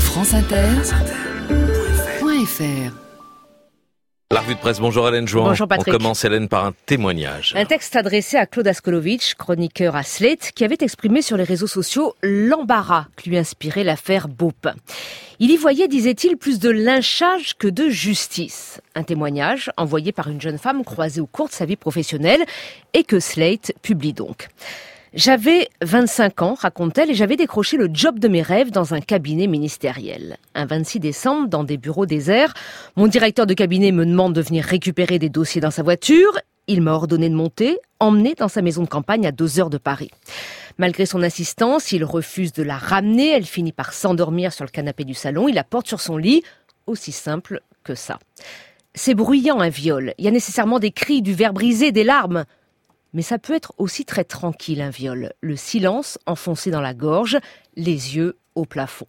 franceinter.fr. La revue de presse, bonjour Hélène Jouan. Bonjour Patrick. On commence Hélène par un témoignage. Un texte adressé à Claude Askolovitch, chroniqueur à Slate, qui avait exprimé sur les réseaux sociaux l'embarras que lui inspirait l'affaire Baupin. Il y voyait, disait-il, plus de lynchage que de justice. Un témoignage envoyé par une jeune femme croisée au cours de sa vie professionnelle et que Slate publie donc. J'avais 25 ans, raconte-t-elle, et j'avais décroché le job de mes rêves dans un cabinet ministériel. Un 26 décembre, dans des bureaux déserts, mon directeur de cabinet me demande de venir récupérer des dossiers dans sa voiture. Il m'a ordonné de monter, emmener dans sa maison de campagne à 2 heures de Paris. Malgré son insistance, il refuse de la ramener. Elle finit par s'endormir sur le canapé du salon. Il la porte sur son lit. Aussi simple que ça. C'est bruyant, un viol. Il y a nécessairement des cris, du verre brisé, des larmes. Mais ça peut être aussi très tranquille, un viol. Le silence enfoncé dans la gorge, les yeux au plafond.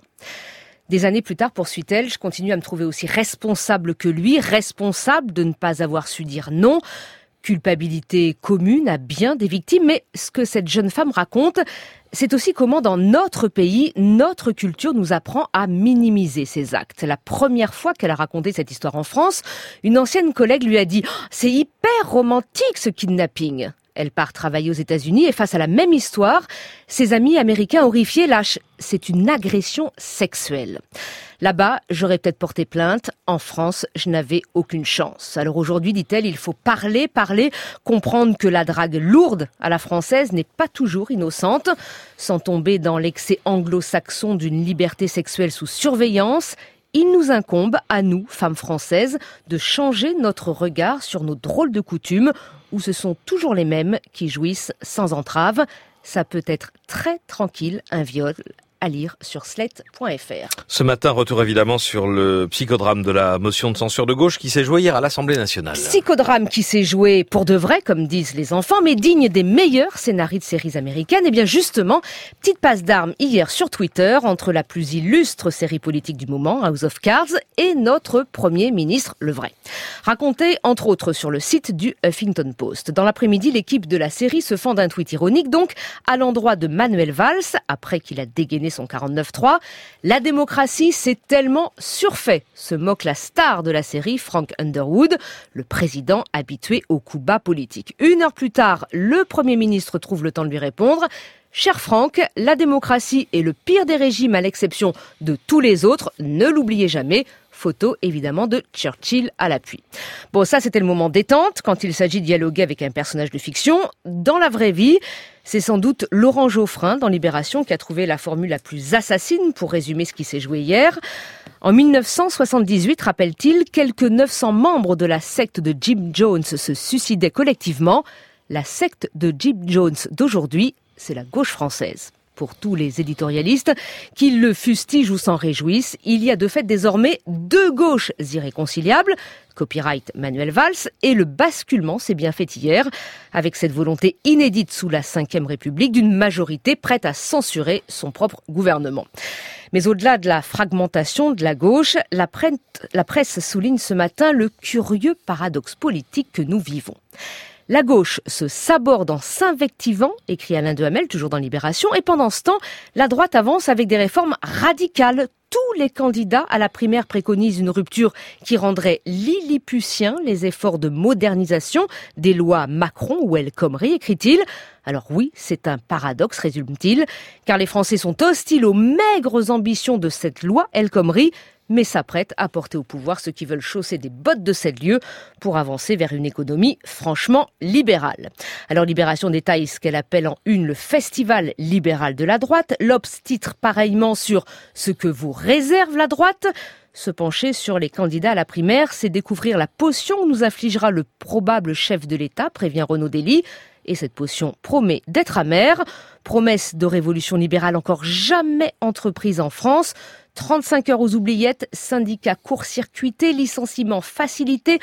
Des années plus tard, poursuit-elle, je continue à me trouver aussi responsable que lui, responsable de ne pas avoir su dire non. Culpabilité commune à bien des victimes, mais ce que cette jeune femme raconte, c'est aussi comment dans notre pays, notre culture nous apprend à minimiser ces actes. La première fois qu'elle a raconté cette histoire en France, une ancienne collègue lui a dit « C'est hyper romantique ce kidnapping !» Elle part travailler aux États-Unis et face à la même histoire, ses amis américains horrifiés lâchent « C'est une agression sexuelle ». Là-bas, j'aurais peut-être porté plainte. En France, je n'avais aucune chance. Alors aujourd'hui, dit-elle, il faut parler, comprendre que la drague lourde à la française n'est pas toujours innocente. Sans tomber dans l'excès anglo-saxon d'une liberté sexuelle sous surveillance, il nous incombe, à nous, femmes françaises, de changer notre regard sur nos drôles de coutumes où ce sont toujours les mêmes qui jouissent sans entrave. Ça peut être très tranquille, un viol. À lire sur slate.fr. Ce matin, retour évidemment sur le psychodrame de la motion de censure de gauche qui s'est joué hier à l'Assemblée nationale. Psychodrame qui s'est joué pour de vrai, comme disent les enfants, mais digne des meilleurs scénarios de séries américaines. Et bien justement, petite passe d'armes hier sur Twitter entre la plus illustre série politique du moment, House of Cards, et notre Premier ministre, le vrai. Raconté entre autres sur le site du Huffington Post. Dans l'après-midi, l'équipe de la série se fend d'un tweet ironique, donc à l'endroit de Manuel Valls, après qu'il a dégainé son 49.3. La démocratie, c'est tellement surfait, se moque la star de la série, Frank Underwood, le président habitué aux coups bas politiques. 1 heure plus tard, le Premier ministre trouve le temps de lui répondre. Cher Franck, la démocratie est le pire des régimes à l'exception de tous les autres, ne l'oubliez jamais. Photo évidemment de Churchill à l'appui. Bon, ça c'était le moment détente quand il s'agit de dialoguer avec un personnage de fiction. Dans la vraie vie, c'est sans doute Laurent Geoffrin dans Libération qui a trouvé la formule la plus assassine pour résumer ce qui s'est joué hier. En 1978, rappelle-t-il, quelques 900 membres de la secte de Jim Jones se suicidaient collectivement. La secte de Jim Jones d'aujourd'hui, c'est la gauche française. Pour tous les éditorialistes, qu'ils le fustigent ou s'en réjouissent, il y a de fait désormais 2 gauches irréconciliables, copyright Manuel Valls, et le basculement s'est bien fait hier, avec cette volonté inédite sous la Ve République d'une majorité prête à censurer son propre gouvernement. Mais au-delà de la fragmentation de la gauche, la presse souligne ce matin le curieux paradoxe politique que nous vivons. La gauche se saborde en s'invectivant, écrit Alain Duhamel, toujours dans Libération, et pendant ce temps, la droite avance avec des réformes radicales. Tous les candidats à la primaire préconisent une rupture qui rendrait lilliputiens les efforts de modernisation des lois Macron ou El Khomri, écrit-il. Alors oui, c'est un paradoxe, résume-t-il, car les Français sont hostiles aux maigres ambitions de cette loi El Khomri, mais s'apprêtent à porter au pouvoir ceux qui veulent chausser des bottes de 7 lieues pour avancer vers une économie franchement libérale. Alors Libération détaille ce qu'elle appelle en une le festival libéral de la droite. L'Obs titre pareillement sur ce que vous réserve la droite. Se pencher sur les candidats à la primaire, c'est découvrir la potion que nous infligera le probable chef de l'État, prévient Renaud Dely. Et cette potion promet d'être amère. Promesse de révolution libérale encore jamais entreprise en France. 35 heures aux oubliettes, syndicats court-circuités, licenciements facilités,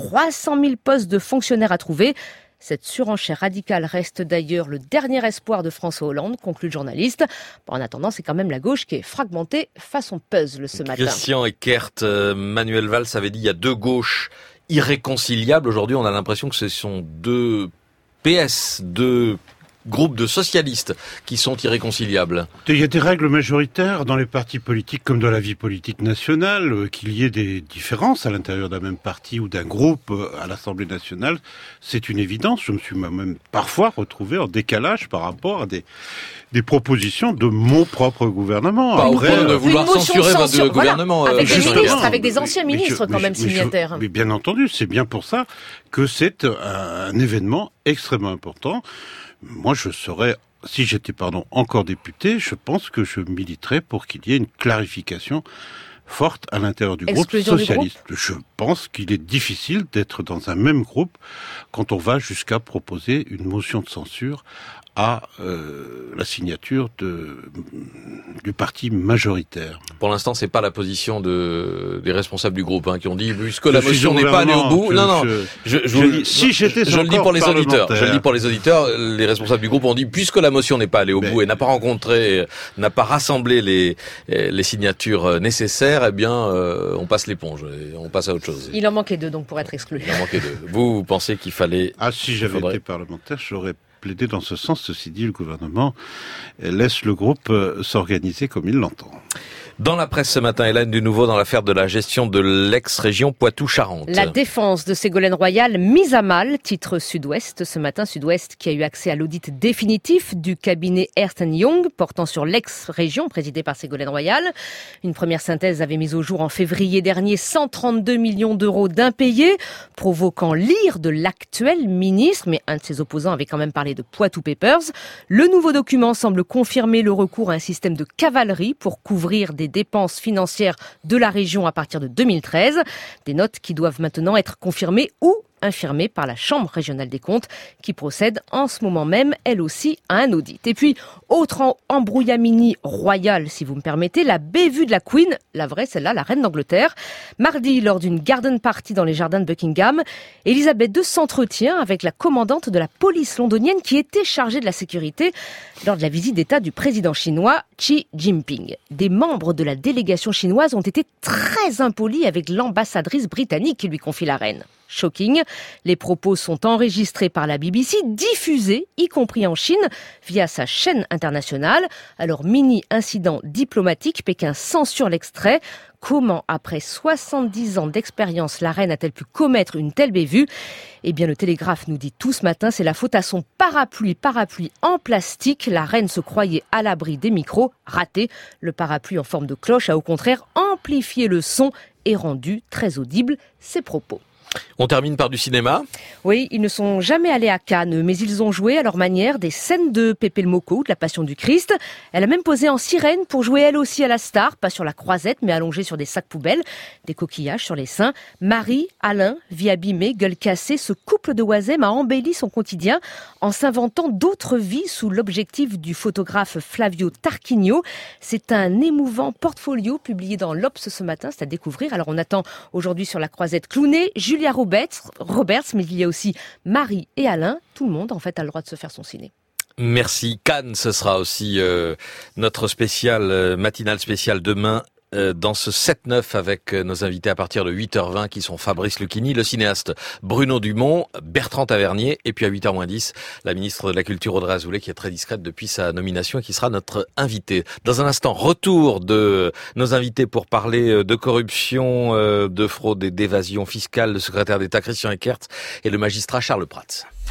300 000 postes de fonctionnaires à trouver. Cette surenchère radicale reste d'ailleurs le dernier espoir de François Hollande, conclut le journaliste. Bon, en attendant, c'est quand même la gauche qui est fragmentée façon puzzle ce matin. Christian Eckert, Manuel Valls avait dit il y a 2 gauches irréconciliables. Aujourd'hui, on a l'impression que ce sont 2 PS, 2 groupes de socialistes qui sont irréconciliables. Il y a des règles majoritaires dans les partis politiques comme dans la vie politique nationale, qu'il y ait des différences à l'intérieur d'un même parti ou d'un groupe à l'Assemblée nationale, c'est une évidence. Je me suis même parfois retrouvé en décalage par rapport à des propositions de mon propre gouvernement. Pas au point de vouloir censurer votre gouvernement. Avec des ministres, avec des anciens ministres quand même signataires. Mais bien entendu, c'est bien pour ça que c'est un événement extrêmement important. Moi, si j'étais encore député, je pense que je militerais pour qu'il y ait une clarification forte à l'intérieur du groupe socialiste. Je pense qu'il est difficile d'être dans un même groupe quand on va jusqu'à proposer une motion de censure à la signature du parti majoritaire. Pour l'instant, c'est pas la position des responsables du groupe qui ont dit puisque la motion n'est pas allée au bout. Je le dis pour les auditeurs. Je le dis pour les auditeurs. Les responsables du groupe ont dit puisque la motion n'est pas allée au bout et n'a pas rassemblé les signatures nécessaires, eh bien, on passe l'éponge et on passe à autre chose. Il en manquait 2 donc pour être exclu. Il en manquait 2. Vous pensez qu'il fallait... si j'avais été parlementaire, j'aurais plaidé dans ce sens. Ceci dit, le gouvernement laisse le groupe s'organiser comme il l'entend. Dans la presse ce matin, Hélène, du nouveau dans l'affaire de la gestion de l'ex-région Poitou-Charentes. La défense de Ségolène Royal mise à mal, titre Sud-Ouest. Ce matin, Sud-Ouest qui a eu accès à l'audit définitif du cabinet Ernst & Young portant sur l'ex-région présidée par Ségolène Royal. Une première synthèse avait mis au jour en février dernier 132 millions d'euros d'impayés, provoquant l'ire de l'actuel ministre, mais un de ses opposants avait quand même parlé de Poitou Papers. Le nouveau document semble confirmer le recours à un système de cavalerie pour couvrir des dépenses financières de la région à partir de 2013. Des notes qui doivent maintenant être confirmées ou infirmée par la Chambre régionale des comptes qui procède en ce moment même, elle aussi, à un audit. Et puis, autre embrouillamini royal, si vous me permettez, la bévue de la Queen, la vraie, celle-là, la reine d'Angleterre. Mardi, lors d'une garden party dans les jardins de Buckingham, Elisabeth II s'entretient avec la commandante de la police londonienne qui était chargée de la sécurité lors de la visite d'État du président chinois Xi Jinping. Des membres de la délégation chinoise ont été très impolis avec l'ambassadrice britannique qui lui confie la reine. Shocking. Les propos sont enregistrés par la BBC, diffusés, y compris en Chine, via sa chaîne internationale. Alors, mini incident diplomatique, Pékin censure l'extrait. Comment, après 70 ans d'expérience, la reine a-t-elle pu commettre une telle bévue ? Eh bien, le Télégraphe nous dit tout ce matin, c'est la faute à son parapluie en plastique. La reine se croyait à l'abri des micros, raté. Le parapluie en forme de cloche a au contraire amplifié le son et rendu très audible ses propos. On termine par du cinéma. Oui, ils ne sont jamais allés à Cannes, mais ils ont joué à leur manière des scènes de Pépé le Moko, de la Passion du Christ. Elle a même posé en sirène pour jouer elle aussi à la star, pas sur la croisette, mais allongée sur des sacs poubelles, des coquillages sur les seins. Marie, Alain, vie abîmée, gueule cassée, ce couple de Oisem a embelli son quotidien en s'inventant d'autres vies sous l'objectif du photographe Flavio Tarquinio. C'est un émouvant portfolio publié dans l'Obs ce matin, c'est à découvrir. Alors on attend aujourd'hui sur la croisette Clooney, Julia Roberts, mais il y a aussi Marie et Alain. Tout le monde, en fait, a le droit de se faire son ciné. Merci. Cannes, ce sera aussi notre matinale spéciale demain dans ce 7-9 avec nos invités à partir de 8h20 qui sont Fabrice Lucchini, le cinéaste Bruno Dumont, Bertrand Tavernier et puis à 8h10 la ministre de la Culture Audrey Azoulay qui est très discrète depuis sa nomination et qui sera notre invitée. Dans un instant, retour de nos invités pour parler de corruption, de fraude et d'évasion fiscale, le secrétaire d'État Christian Eckert et le magistrat Charles Prats.